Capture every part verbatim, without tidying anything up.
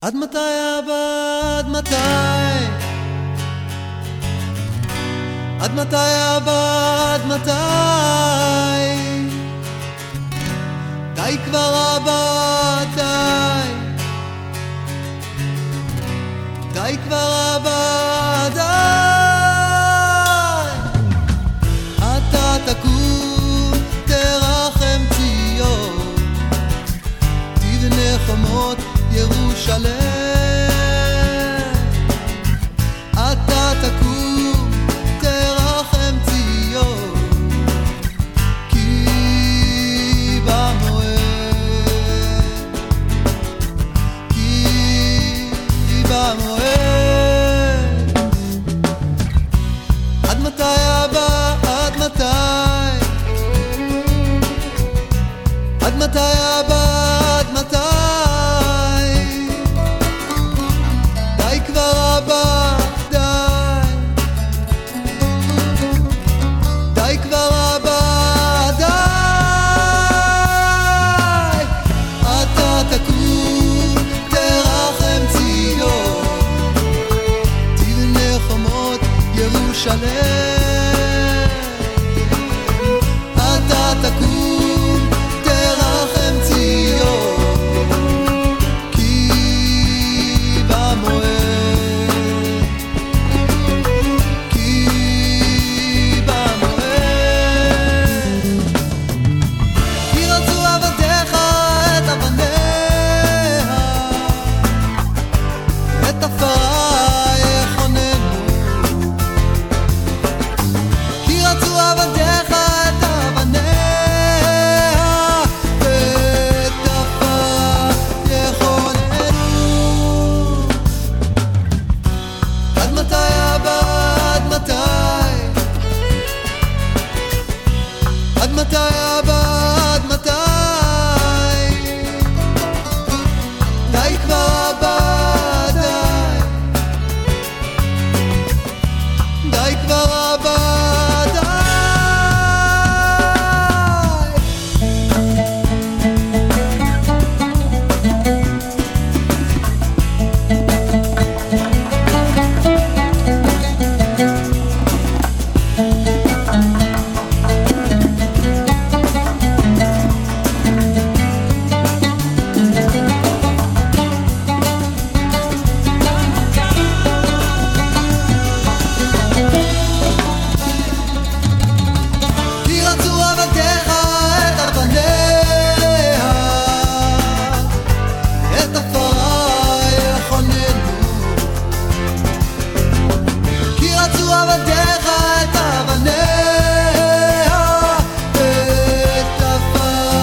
עד מתי אבא, עד מתי? עד מתי אבא, עד מתי? די כבר אבא, די. די כבר אבא, די. אתה תקום, תרחם ציון, תבנה חומות ירושלם. אתה תקום, תרחם ציון, כי במועד, כי במועד. עד מתי אבא, עד מתי? עד מתי אבא, עד מתי? אתה תקום, תרחם ציון, כי במועד, כי במועד. כי רצו עבדיך את אבניה, את עפרה יחוננו. רצו עבדיך את אבניה, ואת עפרה יחוננו. עד מתי אבא, עד מתי? עד מתי אבא, עד מתי? די כבר אבא, די. די כבר אבא,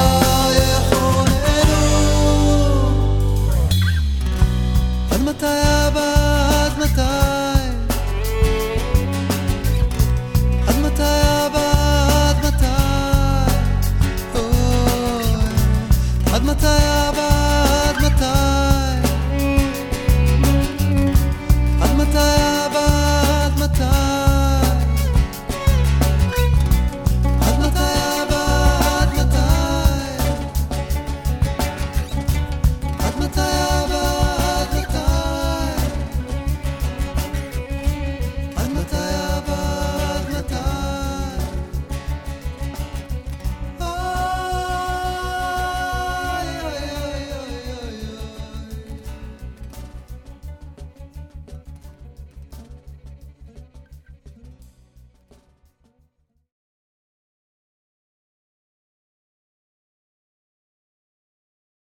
עד מתי